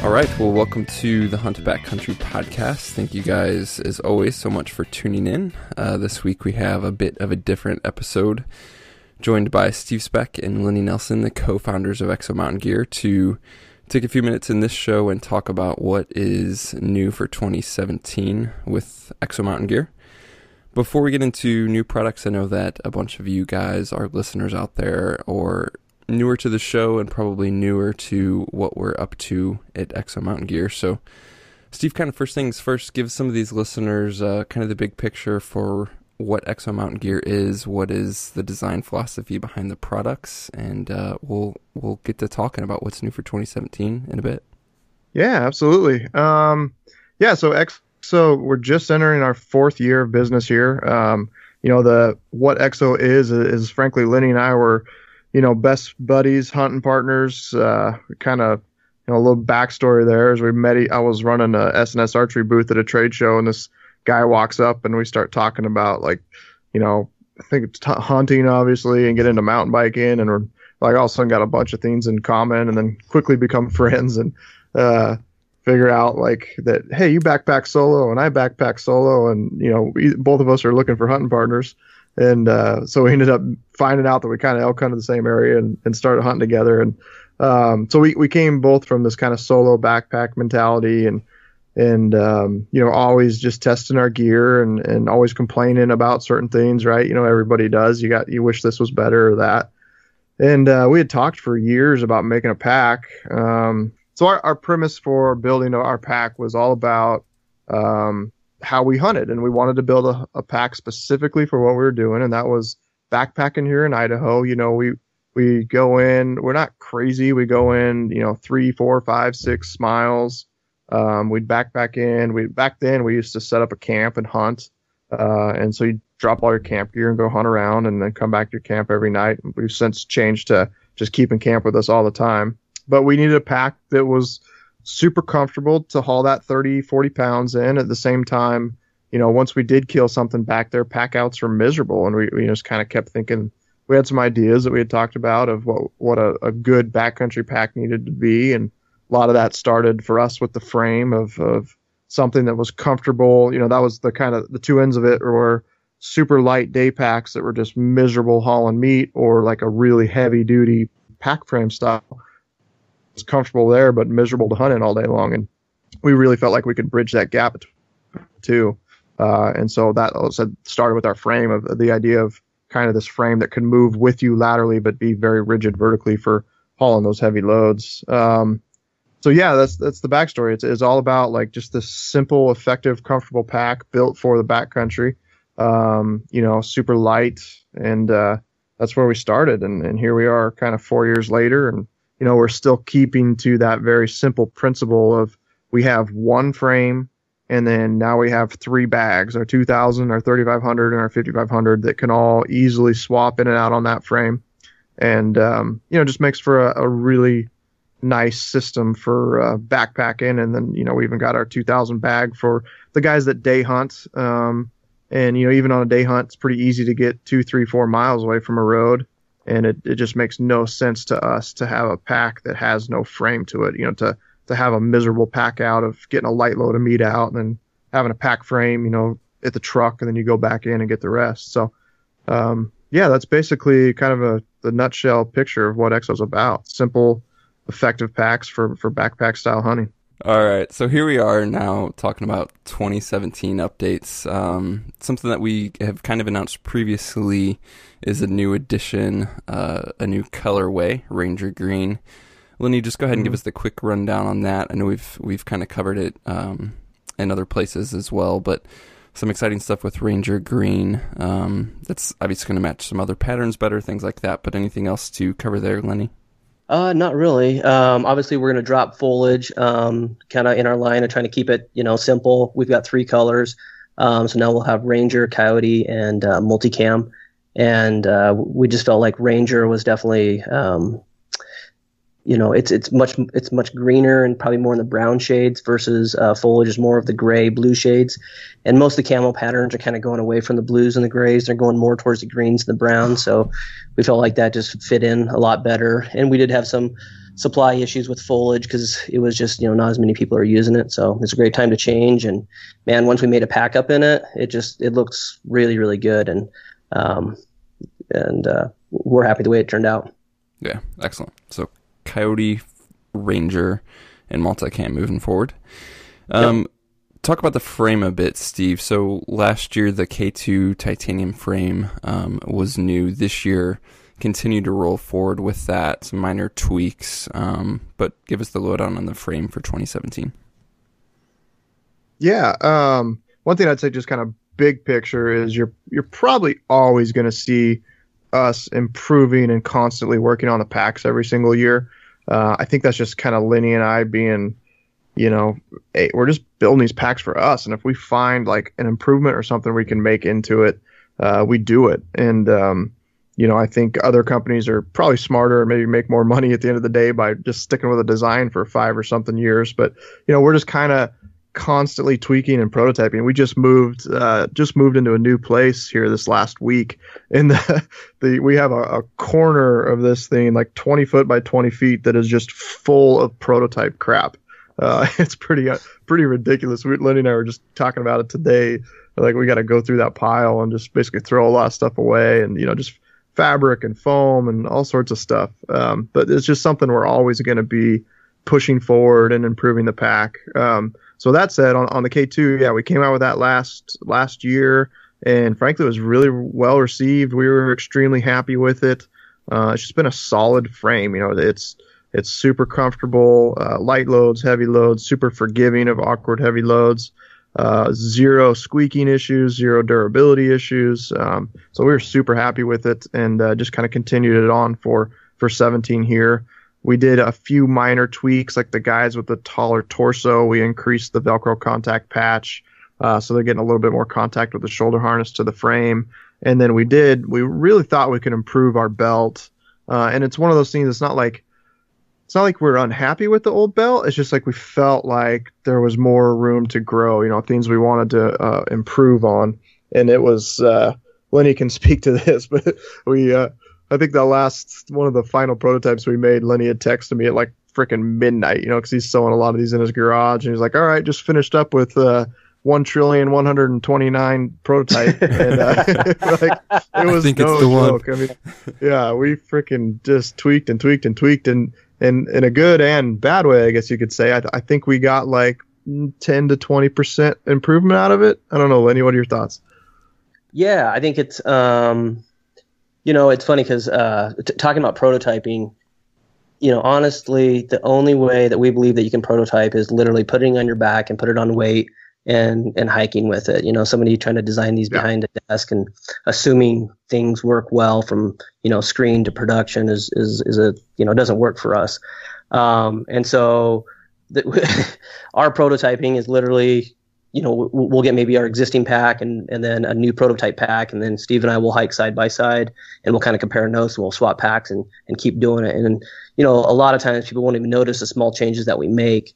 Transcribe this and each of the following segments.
All right, well, welcome to the Hunt Backcountry podcast. Thank you guys, as always, so much for tuning in. This week we have a bit of a different episode, joined by Steve Speck and Lenny Nelson, the co-founders of Exo Mountain Gear, to take a few minutes in this show and talk about what is new for 2017 with Exo Mountain Gear. Before we get into new products, I know that a bunch of you guys are listeners out there or newer to the show and probably newer to what we're up to at Exo Mountain Gear. So, Steve, kind of first things first, give some of these listeners kind of the big picture for what Exo Mountain Gear is, what is the design philosophy behind the products, and we'll get to talking about what's new for 2017 in a bit. Yeah, absolutely. So Exo, we're just entering our fourth year of business here. What Exo is frankly, Lenny and I were best buddies, hunting partners, kind of, a little backstory there is we met, I was running a S&S archery booth at a trade show, and this guy walks up and we start talking about I think it's hunting obviously, and get into mountain biking, and we're like all of a sudden got a bunch of things in common, and then quickly become friends and, figure out that, hey, you backpack solo and I backpack solo, and, both of us are looking for hunting partners. And so we ended up finding out that we kind of elk hunted the same area and started hunting together. And so we came both from this kind of solo backpack mentality and always just testing our gear and always complaining about certain things, right? Everybody does. You wish this was better or that. And we had talked for years about making a pack. So our premise for building our pack was all about how we hunted, and we wanted to build a pack specifically for what we were doing, and that was backpacking here in Idaho. We go in, we're not crazy. We go in, 3, 4, 5, 6 miles. We'd backpack in. Back then we used to set up a camp and hunt. And so you drop all your camp gear and go hunt around and then come back to your camp every night. We've since changed to just keeping camp with us all the time. But we needed a pack that was super comfortable to haul that 30, 40 pounds in. At the same time, once we did kill something back there, pack outs were miserable. And we just kind of kept thinking, we had some ideas that we had talked about of what a good backcountry pack needed to be. And a lot of that started for us with the frame of something that was comfortable. That was the kind of the two ends of it, were super light day packs that were just miserable hauling meat, or like a really heavy duty pack frame style. It's comfortable there, but miserable to hunt in all day long. And we really felt like we could bridge that gap between the two. And so that also started with our frame, of the idea of kind of this frame that could move with you laterally, but be very rigid vertically for hauling those heavy loads. So yeah, that's the backstory. It's all about just this simple, effective, comfortable pack built for the backcountry. Super light, and that's where we started. And here we are, kind of 4 years later, and we're still keeping to that very simple principle of we have one frame, and then now we have 3 bags, our 2000, our 3500, and our 5500, that can all easily swap in and out on that frame. And, just makes for a really nice system for backpacking. And then, we even got our 2000 bag for the guys that day hunt. And, even on a day hunt, it's pretty easy to get 2, 3, 4 miles away from a road. And it just makes no sense to us to have a pack that has no frame to it, to have a miserable pack out of getting a light load of meat out and then having a pack frame, at the truck, and then you go back in and get the rest. So, that's basically kind of the nutshell picture of what Exo's about. Simple, effective packs for backpack style hunting. All right, so here we are now talking about 2017 updates. Something that we have kind of announced previously is a new addition, a new colorway, Ranger Green. Lenny, just go ahead and give us the quick rundown on that. I know we've kind of covered it in other places as well, but some exciting stuff with Ranger Green. That's obviously going to match some other patterns better, things like that. But anything else to cover there, Lenny? Not really. Obviously, we're going to drop foliage kind of in our line and trying to keep it, simple. We've got 3 colors. So now we'll have Ranger, Coyote, and Multicam. And we just felt like Ranger was definitely it's much greener and probably more in the brown shades versus foliage is more of the gray blue shades. And most of the camo patterns are kind of going away from the blues and the grays. They're going more towards the greens and the browns. So we felt like that just fit in a lot better. And we did have some supply issues with foliage because it was just, not as many people are using it. So it's a great time to change. And man, once we made a pack up in it, it looks really, really good. And we're happy the way it turned out. Yeah, excellent. So Coyote, Ranger, and Multicam moving forward. Talk about the frame a bit, Steve. So last year, the K2 titanium frame was new. This year, continue to roll forward with that, some minor tweaks, but give us the lowdown on the frame for 2017. Yeah, one thing I'd say just kind of big picture is you're probably always going to see us improving and constantly working on the packs every single year. I think that's just kind of Lenny and I being, hey, we're just building these packs for us. And if we find like an improvement or something we can make into it, we do it. And, I think other companies are probably smarter and maybe make more money at the end of the day by just sticking with a design for 5 or something years. But, we're just kind of constantly tweaking and prototyping. We just moved into a new place here this last week. And we have a corner of this thing, like 20 foot by 20 feet, that is just full of prototype crap. It's pretty ridiculous. Lenny and I were just talking about it today. Like, we got to go through that pile and just basically throw a lot of stuff away, and just fabric and foam and all sorts of stuff. But it's just something we're always going to be pushing forward and improving the pack. So that said, on the K2, yeah, we came out with that last year, and frankly, it was really well received. We were extremely happy with it. It's just been a solid frame. It's super comfortable, light loads, heavy loads, super forgiving of awkward heavy loads, zero squeaking issues, zero durability issues. So we were super happy with it, and just kind of continued it on for 17 here. We did a few minor tweaks, like the guys with the taller torso. We increased the Velcro contact patch, so they're getting a little bit more contact with the shoulder harness to the frame. And then we really thought we could improve our belt. And it's one of those things. It's not like we're unhappy with the old belt. It's just like we felt like there was more room to grow, things we wanted to improve on. And it was, Lenny can speak to this, but I think one of the final prototypes we made, Lenny had texted me at like freaking midnight, because he's sewing a lot of these in his garage. And he's like, all right, just finished up with 1,129,000,000 prototype. And like, it was no joke. I mean, yeah, we freaking just tweaked and tweaked and tweaked, and in a good and bad way, I guess you could say. I think we got like 10 to 20% improvement out of it. I don't know, Lenny, what are your thoughts? Yeah, I think it's, it's funny because talking about prototyping, honestly, the only way that we believe that you can prototype is literally putting it on your back and put it on weight and hiking with it. Somebody trying to design these behind a desk and assuming things work well from, screen to production is doesn't work for us. And so our prototyping is literally, we'll get maybe our existing pack and then a new prototype pack, and then Steve and I will hike side by side and we'll kind of compare notes, and we'll swap packs and keep doing it. And, a lot of times people won't even notice the small changes that we make.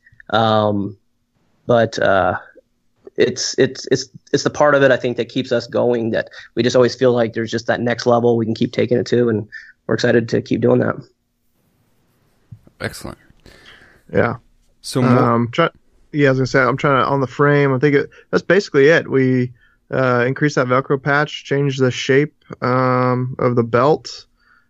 But it's the part of it, I think, that keeps us going, that we just always feel like there's just that next level we can keep taking it to, and we're excited to keep doing that. Excellent. Yeah. So I was gonna say, I'm trying to, on the frame, I think that's basically it. We increased that Velcro patch, changed the shape of the belt,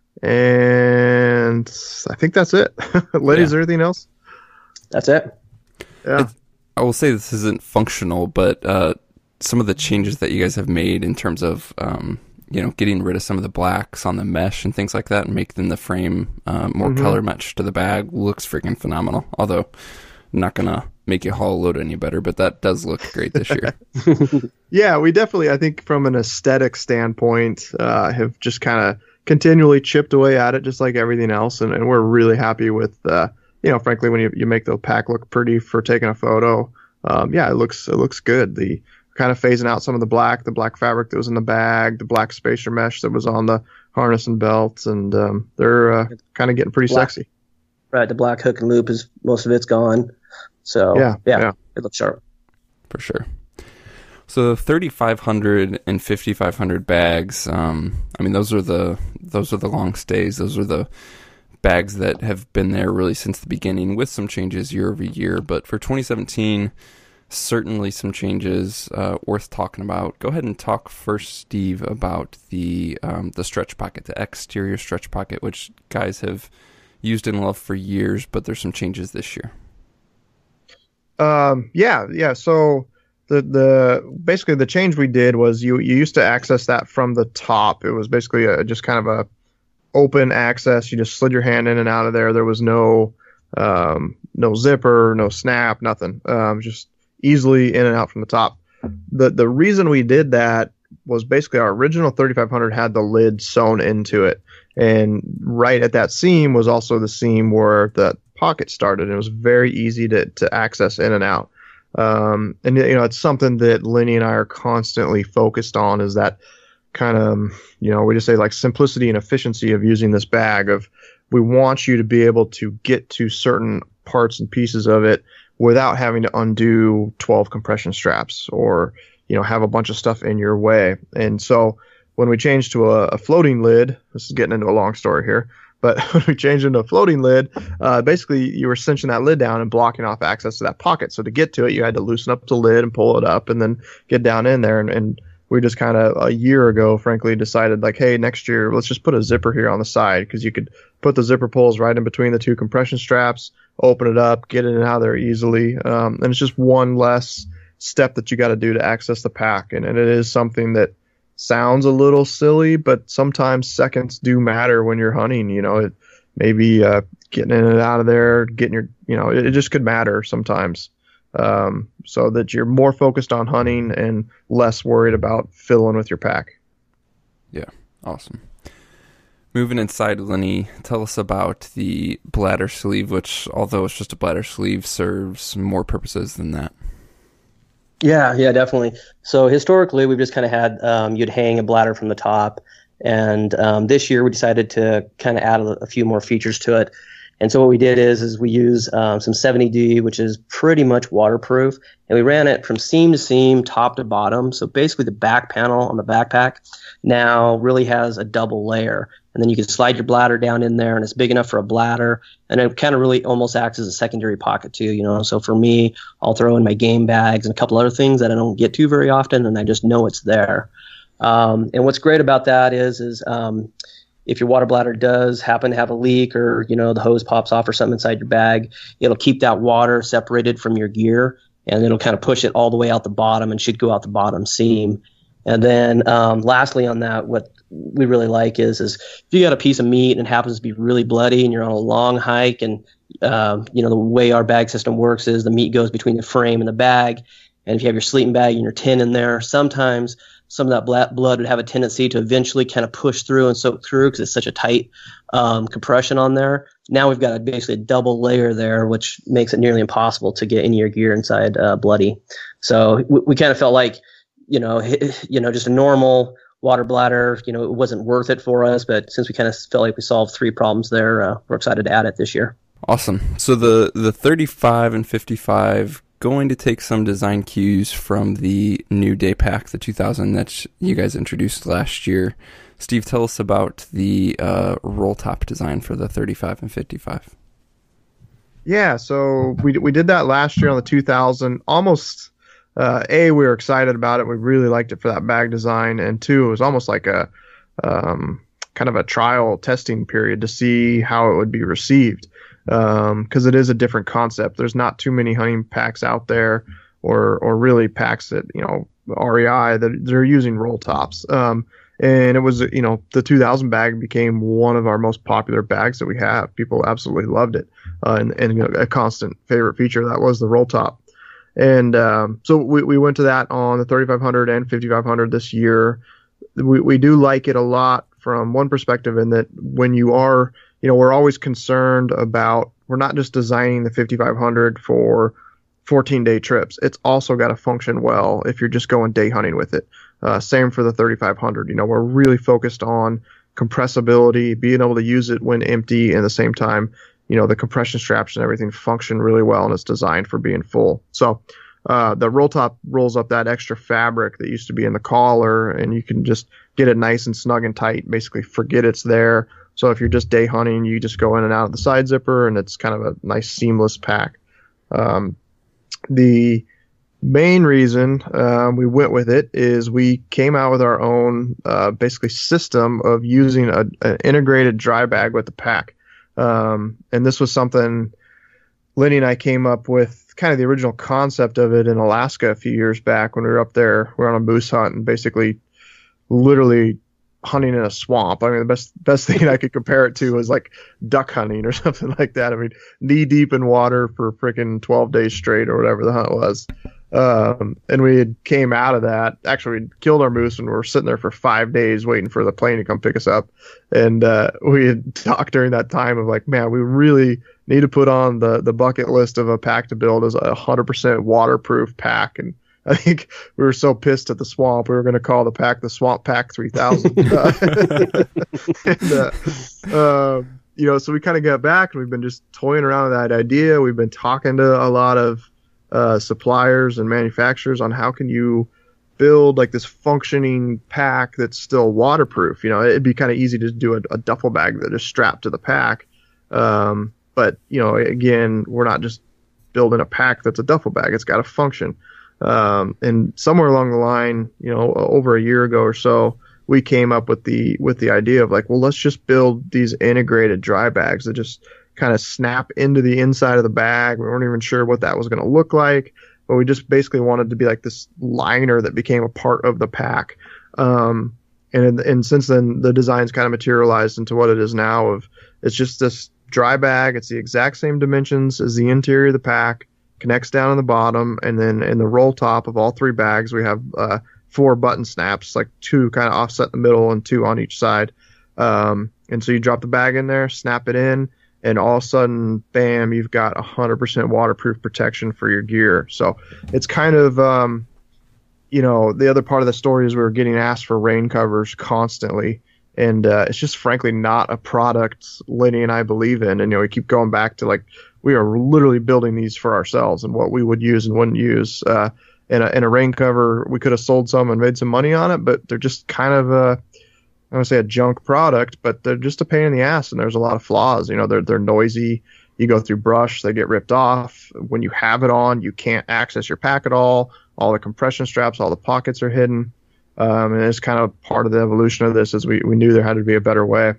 and I think that's it. Lenny, is there anything else? That's it. Yeah. I will say this isn't functional, but some of the changes that you guys have made in terms of getting rid of some of the blacks on the mesh and things like that, and making the frame more color matched to the bag looks freaking phenomenal. Although I'm not gonna make you haul a load any better, but that does look great this year. Yeah, we definitely, I think, from an aesthetic standpoint, have just kind of continually chipped away at it, just like everything else, and we're really happy with frankly, when you make the pack look pretty for taking a photo, it looks good. The kind of phasing out some of the black fabric that was in the bag, the black spacer mesh that was on the harness and belts, and they're kind of getting pretty sexy. Right, the black hook and loop most of it's gone. So yeah, it looks sharp. For sure. So 3,500 and 5,500 bags. Those are the long stays. Those are the bags that have been there really since the beginning, with some changes year over year. But for 2017, certainly some changes worth talking about. Go ahead and talk first, Steve, about the stretch pocket, the exterior stretch pocket, which guys have used and loved for years, but there's some changes this year. Yeah. So basically the change we did was you used to access that from the top. It was basically just kind of a open access. You just slid your hand in and out of there. There was no zipper, no snap, nothing. Just easily in and out from the top. The reason we did that was basically our original 3500 had the lid sewn into it, and right at that seam was also the seam where the pocket started. And it was very easy to access in and out. And it's something that Lenny and I are constantly focused on, is that kind of, we just say like simplicity and efficiency of using this bag. Of we want you to be able to get to certain parts and pieces of it without having to undo 12 compression straps or, have a bunch of stuff in your way. And so when we changed to a floating lid, this is getting into a long story here, but when we changed into a floating lid, basically you were cinching that lid down and blocking off access to that pocket. So to get to it, you had to loosen up the lid and pull it up and then get down in there. And we just kind of a year ago, frankly, decided like, hey, next year, let's just put a zipper here on the side, because you could put the zipper pulls right in between the two compression straps, open it up, get in and out of there easily. And it's just one less step that you got to do to access the pack. And it is something that sounds a little silly, but sometimes seconds do matter when you're hunting. It maybe getting in and out of there, getting your, it just could matter sometimes. So that you're more focused on hunting and less worried about fiddling with your pack. Yeah, awesome. Moving inside, Lenny, tell us about the bladder sleeve, which, although it's just a bladder sleeve, serves more purposes than that. Yeah, definitely. So historically, we've just kind of had you'd hang a bladder from the top, and this year we decided to kind of add a few more features to it. And so what we did is we use some 70D, which is pretty much waterproof, and we ran it from seam to seam, top to bottom. So basically the back panel on the backpack now really has a double layer. And then you can slide your bladder down in there, and it's big enough for a bladder. And it kind of really almost acts as a secondary pocket too, So for me, I'll throw in my game bags and a couple other things that I don't get to very often, and I just know it's there. And what's great about that is if your water bladder does happen to have a leak, or, the hose pops off or something inside your bag, it'll keep that water separated from your gear, and it'll kind of push it all the way out the bottom and should go out the bottom seam. And then lastly on that, what we really like is if you got a piece of meat and it happens to be really bloody and you're on a long hike, and the way our bag system works is the meat goes between the frame and the bag. And if you have your sleeping bag and your tin in there, sometimes some of that blood would have a tendency to eventually kind of push through and soak through because it's such a tight compression on there. Now we've got basically a double layer there, which makes it nearly impossible to get any of your gear inside bloody. So we kind of felt like, just a normal water bladder, it wasn't worth it for us. But since we kind of felt like we solved three problems there, we're excited to add it this year. Awesome. So the 35 and 55 going to take some design cues from the new day pack, the 2000 that you guys introduced last year. Steve, tell us about the roll top design for the 35 and 55. Yeah, so we did that last year on the 2000. Almost, we were excited about it. We really liked it for that bag design, and two, it was almost like a kind of a trial testing period to see how it would be received. Because it is a different concept. There's not too many hunting packs out there, or really packs that, REI, that they're using roll tops. And it was, the 2000 bag became one of our most popular bags that we have. People absolutely loved it. And a constant favorite feature, that was the roll top. And so we went to that on the 3500 and 5500 this year. We do like it a lot from one perspective, in that when you are, we're always concerned about, we're not just designing the 5500 for 14-day trips. It's also got to function well if you're just going day hunting with it. Same for the 3500. We're really focused on compressibility, being able to use it when empty, and at the same time, the compression straps and everything function really well, and it's designed for being full. So the roll top rolls up that extra fabric that used to be in the collar, and you can just get it nice and snug and tight, basically forget it's there. So if you're just day hunting, you just go in and out of the side zipper, and it's kind of a nice seamless pack. The main reason we went with it is we came out with our own basically system of using an integrated dry bag with the pack. And this was something Lenny and I came up with, kind of the original concept of it in Alaska a few years back when we were up there. We were on a moose hunt and basically literally hunting in a swamp. I mean, the best thing I could compare it to was like duck hunting or something like that. I mean, knee deep in water for freaking 12 days straight or whatever the hunt was. And we had came out of that. Actually, we killed our moose and we were sitting there for 5 days waiting for the plane to come pick us up. And we had talked during that time of like, man, we really need to put on the bucket list of a pack to build as a 100% waterproof pack. And I think we were so pissed at the swamp, we were going to call the pack the Swamp Pack 3000. So we kind of got back and we've been just toying around with that idea. We've been talking to a lot of suppliers and manufacturers on how can you build like this functioning pack that's still waterproof. It'd be kind of easy to do a duffel bag that is strapped to the pack. But again, we're not just building a pack that's a duffel bag. It's got to function. And somewhere along the line, over a year ago or so, we came up with the idea of like, well, let's just build these integrated dry bags that just kind of snap into the inside of the bag. We weren't even sure what that was going to look like, but we just basically wanted to be like this liner that became a part of the pack. And since then, the design's kind of materialized into what it is now. It's just this dry bag. It's the exact same dimensions as the interior of the pack, connects down on the bottom, and then in the roll top of all 3 bags, we have 4 button snaps, like 2 kind of offset in the middle and 2 on each side. And so you drop the bag in there, snap it in, and all of a sudden, bam, you've got 100% waterproof protection for your gear. So it's kind of, the other part of the story is we were getting asked for rain covers constantly. And it's just frankly not a product Lenny and I believe in. And, we keep going back to like, we are literally building these for ourselves and what we would use and wouldn't use. In a rain cover, we could have sold some and made some money on it, but they're just kind of I don't want to say a junk product, but they're just a pain in the ass, and there's a lot of flaws. They're noisy. You go through brush, they get ripped off. When you have it on, you can't access your pack at all. All the compression straps, all the pockets are hidden. And it's kind of part of the evolution of this is we knew there had to be a better way.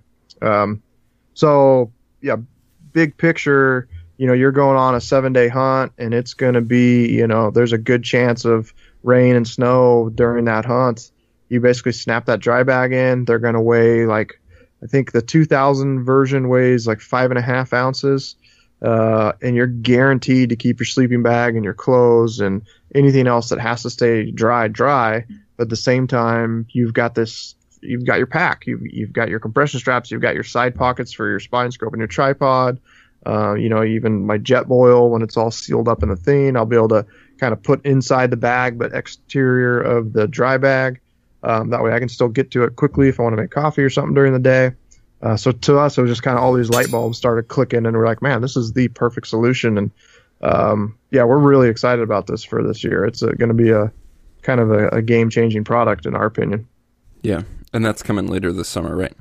So, yeah, big picture, you're going on a 7-day hunt, and it's going to be, there's a good chance of rain and snow during that hunt. You basically snap that dry bag in. They're going to weigh like, I think the 2000 version weighs like 5.5 ounces. And you're guaranteed to keep your sleeping bag and your clothes and anything else that has to stay dry. But at the same time, you've got your pack, you've got your compression straps, you've got your side pockets for your spine scope and your tripod. Even my jet boil, when it's all sealed up in the thing, I'll be able to kind of put inside the bag, but exterior of the dry bag. That way I can still get to it quickly if I want to make coffee or something during the day. So to us, it was just kind of all these light bulbs started clicking, and we're like, man, this is the perfect solution. And we're really excited about this for this year. It's going to be a kind of a game-changing product in our opinion. Yeah, and that's coming later this summer, right?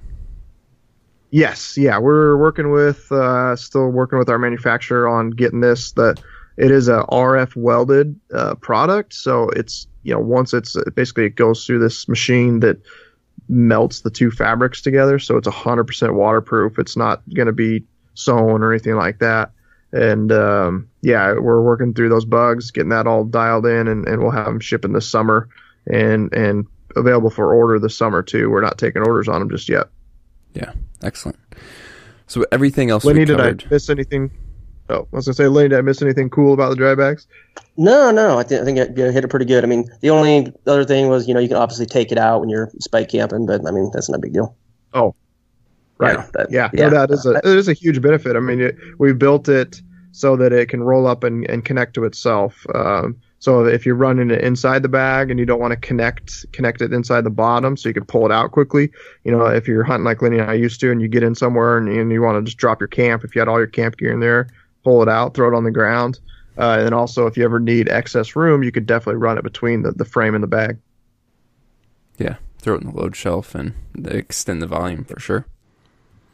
Yes, yeah, we're still working with our manufacturer on getting this. It is a RF welded product, so it's once it goes through this machine that melts the 2 fabrics together, so it's 100% waterproof. It's not going to be sewn or anything like that. And we're working through those bugs, getting that all dialed in, and we'll have them shipping this summer and available for order this summer too. We're not taking orders on them just yet. Yeah, excellent. So everything else Lenny, we covered. did I miss anything? Oh, I was going to say, Lenny, did I miss anything cool about the dry bags? No. I think you hit it pretty good. I mean, the only other thing was, you can obviously take it out when you're spike camping, but I mean, that's not a big deal. Oh, right. That is a huge benefit. I mean, we built it so that it can roll up and connect to itself. So if you're running it inside the bag and you don't want to connect it inside the bottom so you can pull it out quickly, if you're hunting like Lenny and I used to, and you get in somewhere and you want to just drop your camp, if you had all your camp gear in there, pull it out, throw it on the ground. And also, if you ever need excess room, you could definitely run it between the frame and the bag. Yeah, throw it in the load shelf and extend the volume for sure.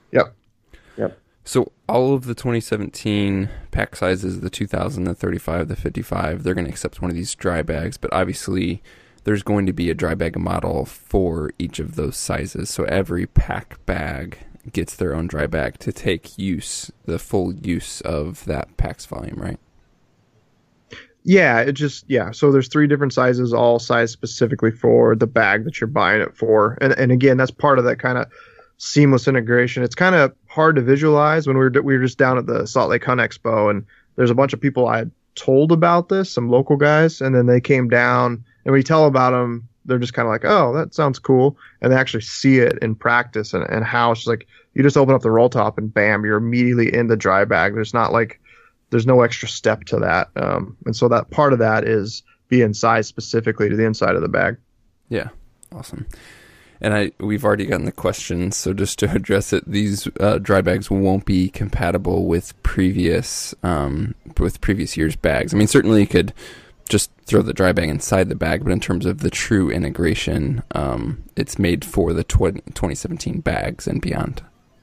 Yep. So all of the 2017 pack sizes, the 2000, the 35, the 55, they're going to accept one of these dry bags, but obviously there's going to be a dry bag model for each of those sizes. So every pack bag gets their own dry bag to take the full use of that pack's volume, right? Yeah, so there's 3 different sizes, all sized specifically for the bag that you're buying it for. And again, that's part of that kind of seamless integration. It's kind of hard to visualize. When we were just down at the Salt Lake Hunt Expo, and there's a bunch of people I had told about this, some local guys, and then they came down, and we tell about them, they're just kind of like, oh, that sounds cool, and they actually see it in practice and how it's like you just open up the roll top and bam, you're immediately in the dry bag. There's no extra step to that, and so that part of that is being sized specifically to the inside of the bag. Yeah, awesome. And we've already gotten the questions, so just to address it, these dry bags won't be compatible with previous year's bags. I mean, certainly you could just throw the dry bag inside the bag, but in terms of the true integration, it's made for the 2017 bags and beyond.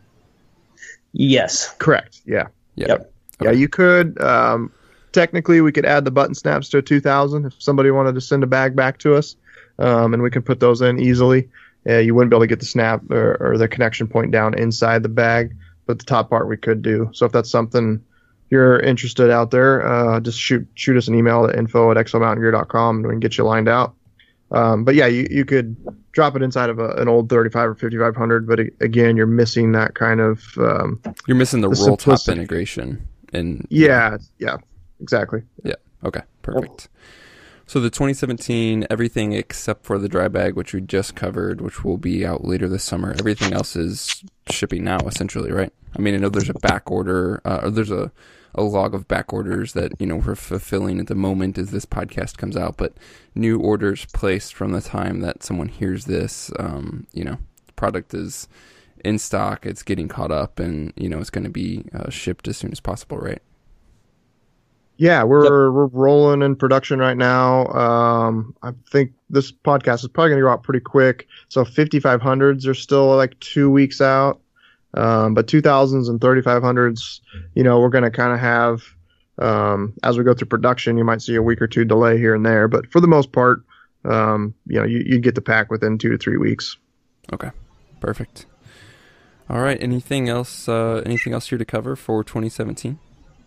Yes. Correct. Yeah. Yep. Okay. Yeah, you could. Technically, we could add the button snaps to a 2000 if somebody wanted to send a bag back to us, and we can put those in easily. You wouldn't be able to get the snap or the connection point down inside the bag, but the top part we could do. So if that's something you're interested out there, just shoot us an email at info@exomountaingear.com and we can get you lined out. But yeah, you could drop it inside of an old 35 or 5500, but again, you're missing that kind of you're missing the roll top integration. Yeah, exactly. Yeah. Okay. Perfect. So the 2017, everything except for the dry bag, which we just covered, which will be out later this summer. Everything else is shipping now, essentially, right? I mean, I know there's a back order, or there's a log of back orders that, we're fulfilling at the moment as this podcast comes out, but new orders placed from the time that someone hears this, the product is in stock, it's getting caught up, and, it's going to be shipped as soon as possible, right? Yeah, we're rolling in production right now. I think this podcast is probably going to go out pretty quick. So 5500s are still like 2 weeks out. But 2000s and 3500s, we're going to kind of have, as we go through production, you might see a week or 2 delay here and there. But for the most part, you get the pack within 2 to 3 weeks. Okay, perfect. All right. Anything else here to cover for 2017?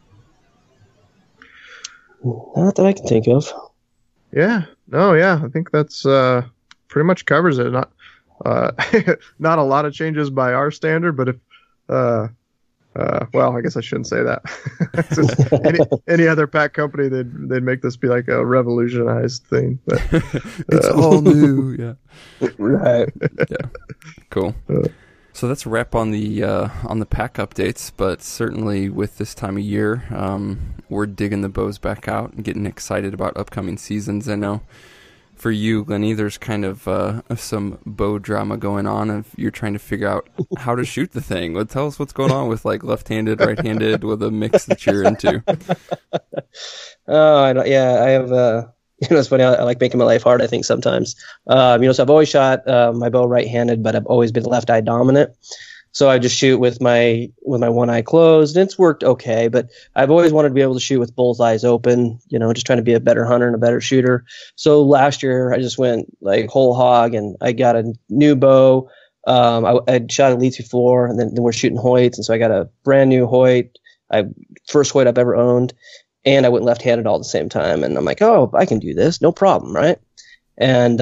Not that I can think of. Yeah. I think that's pretty much covers it. Not not a lot of changes by our standard, but if well, I guess I shouldn't say that. any other pack company, they'd make this be like a revolutionized thing. But it's all new. Yeah. Right. Yeah. Cool. So that's a wrap on the pack updates, but certainly with this time of year, we're digging the bows back out and getting excited about upcoming seasons. I know for you, Lenny, there's kind of some bow drama going on of you're trying to figure out how to shoot the thing. Well, tell us what's going on with like left-handed, right-handed, with a mix that you're into. Oh, I have. It's funny. I like making my life hard, I think, sometimes. So I've always shot my bow right-handed, but I've always been left-eye dominant. So I just shoot with my one eye closed, and it's worked okay. But I've always wanted to be able to shoot with both eyes open, just trying to be a better hunter and a better shooter. So last year, I just went like whole hog, and I got a new bow. I'd shot elites before, and then we're shooting Hoyts, and so I got a brand new Hoyt, first Hoyt I've ever owned. And I went left-handed all at the same time. And I'm like, oh, I can do this. No problem, right? And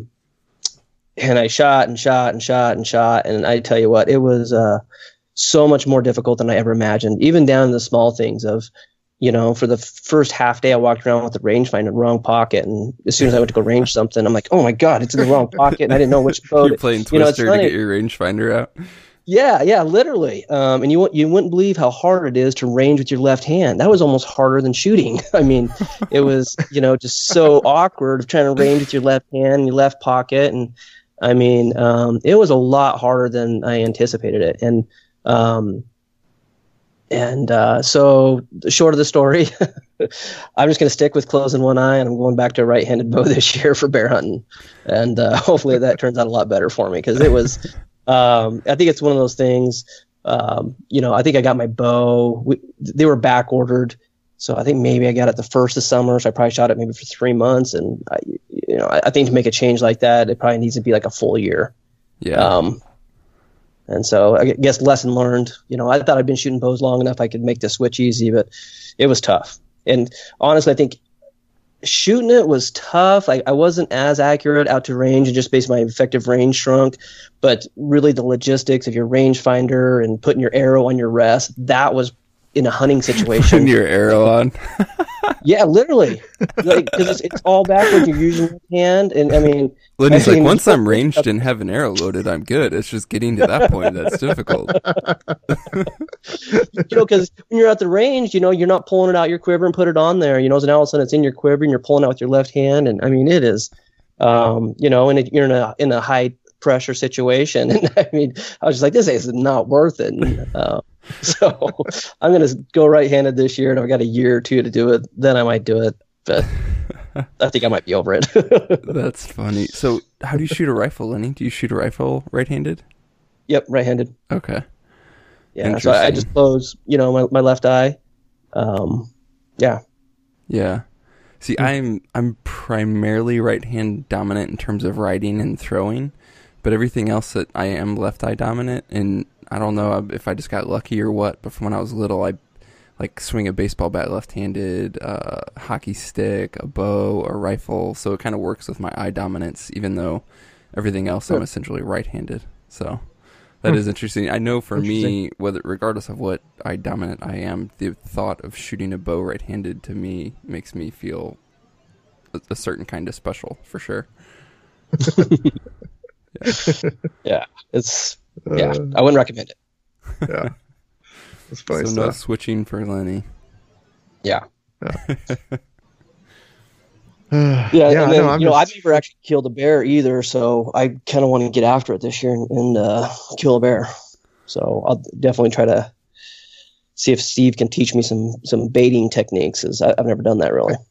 I shot. And I tell you what, it was so much more difficult than I ever imagined, even down to the small things of, for the first half day, I walked around with the rangefinder in the wrong pocket. And as soon as I went to go range something, I'm like, oh, my God, it's in the wrong pocket. And I didn't know which bow. You're playing Twister to get your rangefinder out. Yeah, literally. And you wouldn't believe how hard it is to range with your left hand. That was almost harder than shooting. I mean, it was, just so awkward trying to range with your left hand in your left pocket. And I mean, it was a lot harder than I anticipated it. And so the short of the story, I'm just going to stick with closing one eye, and I'm going back to a right-handed bow this year for bear hunting. And hopefully that turns out a lot better for me, because it was. I think it's one of those things. I think I got my bow. They were back ordered. So I think maybe I got it the first of summer. So I probably shot it maybe for 3 months. And I think to make a change like that, it probably needs to be like a full year. Yeah. And so I guess lesson learned. I thought I'd been shooting bows long enough I could make the switch easy, but it was tough. And honestly, I think shooting it was tough. I wasn't as accurate out to range, and just based my effective range shrunk. But really, the logistics of your rangefinder and putting your arrow on your rest, that was in a hunting situation. Putting your arrow on. Yeah, literally, because it's all backwards. You're using your hand, and I mean, Lenny's like, once I'm ranged and have an arrow loaded, I'm good. It's just getting to that point that's difficult. Because when you're at the range, you're not pulling it out your quiver and put it on there. So now all of a sudden it's in your quiver and you're pulling out with your left hand, and I mean it is, and you're in a high pressure situation, and I mean I was just like, this is not worth it. So I'm going to go right-handed this year, and I've got a year or two to do it. Then I might do it, but I think I might be over it. That's funny. So how do you shoot a rifle, Lenny? Do you shoot a rifle right-handed? Yep, right-handed. Okay. Yeah, so I just close, my left eye. Yeah. Yeah. See, I'm primarily right-hand dominant in terms of riding and throwing, but everything else that I am left eye dominant, and I don't know if I just got lucky or what, but from when I was little, I like swing a baseball bat left-handed, hockey stick, a bow, a rifle. So it kind of works with my eye dominance, even though everything else I'm essentially right-handed. So that is interesting. I know for me, regardless of what eye dominant I am, the thought of shooting a bow right-handed to me makes me feel a certain kind of special, for sure. Yeah, it's. Yeah, I wouldn't recommend it. Yeah. That's funny so stuff. no switching for Lenny. Yeah. Yeah, and then, I've never actually killed a bear either, so I kind of want to get after it this year and kill a bear. So I'll definitely try to see if Steve can teach me some baiting techniques, as I've never done that really.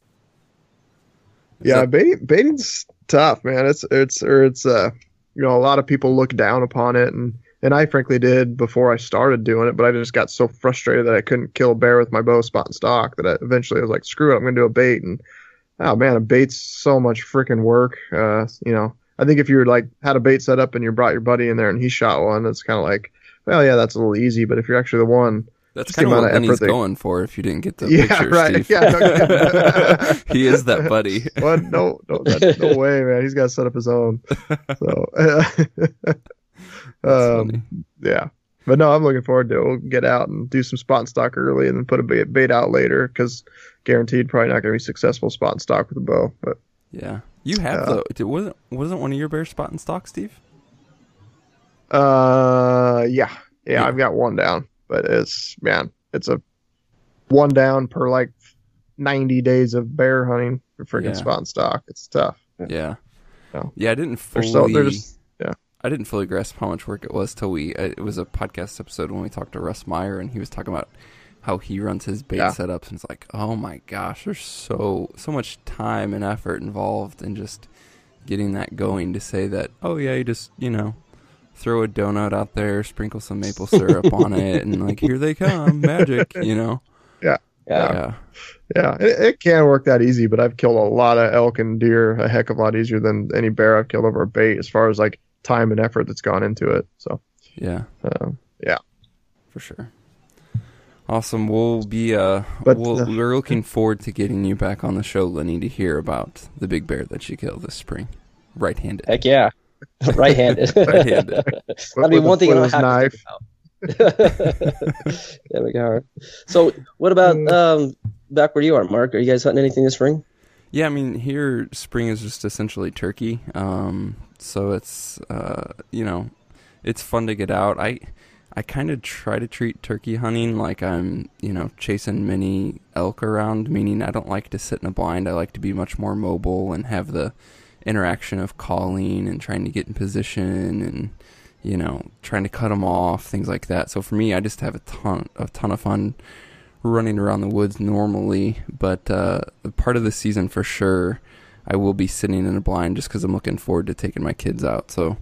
Yeah, baiting's tough, man. It's a lot of people look down upon it, and I frankly did before I started doing it, but I just got so frustrated that I couldn't kill a bear with my bow, spot, and stock that I eventually was like, screw it, I'm going to do a bait. And oh man, a bait's so much freaking work. I think if you had a bait set up and you brought your buddy in there and he shot one, it's kind of like, well, yeah, that's a little easy. But if you're actually the one, that's kind of what Lenny's going for. If you didn't get the picture, right. Steve. Yeah, no, he is that buddy. Well, no way, man. He's got to set up his own. So, yeah. But no, I'm looking forward to it. We'll get out and do some spot and stock early, and then put a bait out later, because guaranteed probably not going to be successful spot and stock with a bow. But yeah, you have wasn't one of your bears spot and stock, Steve? Yeah, I've got one down. But it's a one down per like 90 days of bear hunting for freaking spot and stock. It's tough. Yeah. So, I didn't fully grasp how much work it was till it was a podcast episode when we talked to Russ Meyer, and he was talking about how he runs his bait setups, and it's like, oh my gosh, there's so much time and effort involved in just getting that going, to say that, oh yeah, you just, throw a donut out there, sprinkle some maple syrup on it, and like, here they come, magic, Yeah. It can work that easy, but I've killed a lot of elk and deer a heck of a lot easier than any bear I've killed over a bait, as far as like time and effort that's gone into it. So yeah, for sure. Awesome. We'll be we're looking forward to getting you back on the show, Lenny, to hear about the big bear that you killed this spring, right-handed. Heck yeah. Right-handed. Right-handed. That'd be one thing I don't have knife. to think about. There we go. So what about back where you are, Mark? Are you guys hunting anything this spring? Yeah, I mean, here spring is just essentially turkey. So it's it's fun to get out. I kind of try to treat turkey hunting like I'm, chasing mini elk around, meaning I don't like to sit in a blind. I like to be much more mobile and have the interaction of calling and trying to get in position and, trying to cut them off, things like that. So for me, I just have a ton of fun running around the woods normally, but part of the season for sure, I will be sitting in a blind just because I'm looking forward to taking my kids out. So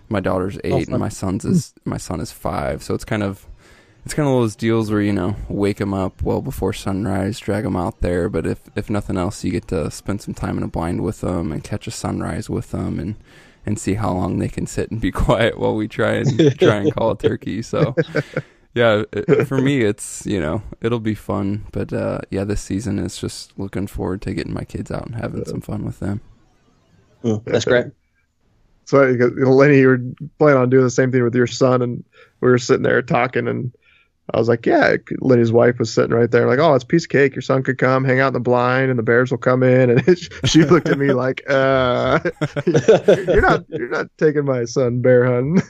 My daughter's 8 and my son is 5. So it's kind of one of those deals where, you know, wake them up well before sunrise, drag them out there. But if nothing else, you get to spend some time in a blind with them and catch a sunrise with them and see how long they can sit and be quiet while we try and call a turkey. So yeah, for me, it's, you know, it'll be fun. But yeah, this season is just looking forward to getting my kids out and having some fun with them. That's great. So, Lenny, you were planning on doing the same thing with your son, and we were sitting there talking, and I was like, yeah. Lenny's wife was sitting right there, like, oh, it's a piece of cake. Your son could come hang out in the blind, and the bears will come in. And she looked at me like, you're not taking my son bear hunting.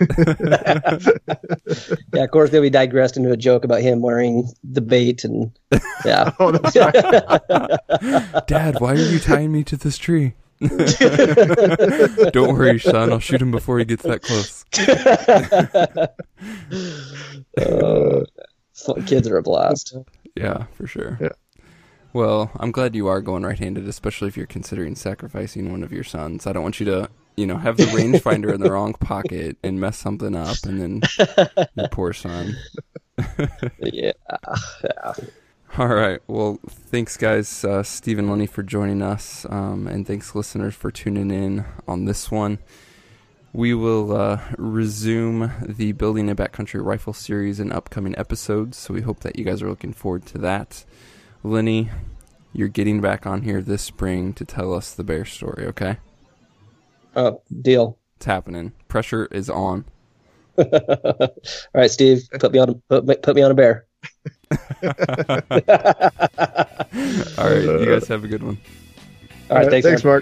Yeah, of course, then we digressed into a joke about him wearing the bait, and yeah. Oh, that's right. Dad, why are you tying me to this tree? Don't worry, son. I'll shoot him before he gets that close. Kids are a blast. Yeah, for sure. Yeah. Well, I'm glad you are going right-handed, especially if you're considering sacrificing one of your sons. I don't want you to, you know, have the rangefinder in the wrong pocket and mess something up, and then your poor son. Yeah. All right. Well, thanks, guys, Steve and Lenny, for joining us, and thanks, listeners, for tuning in on this one. We will resume the Building a Backcountry Rifle series in upcoming episodes, so we hope that you guys are looking forward to that. Lenny, you're getting back on here this spring to tell us the bear story, okay? Deal. It's happening. Pressure is on. All right, Steve, put me on a bear. All right, you guys have a good one. All right, thanks, Mark.